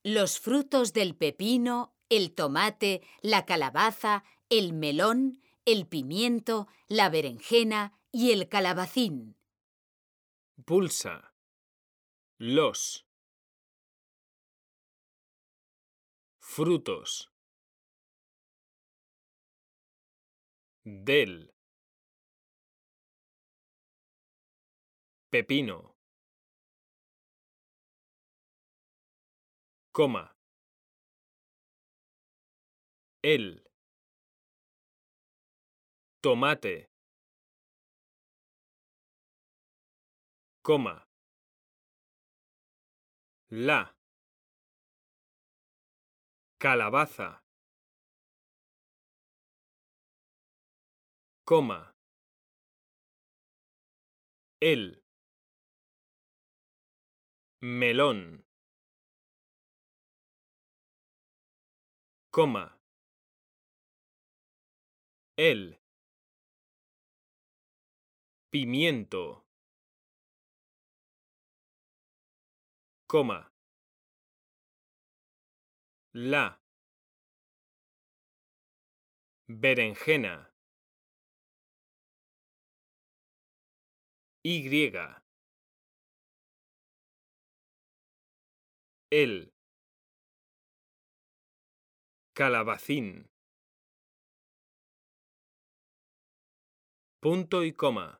Los frutos del pepino, el tomate, la calabaza, el melón, el pimiento, la berenjena y el calabacín. Pulsa. Los. Frutos. Del. Pepino. Coma. El. Tomate. Coma. La. Calabaza. Coma. El. Melón. Coma. El. Pimiento. Coma. La. Berenjena. Y. El. Calabacín. Punto y coma.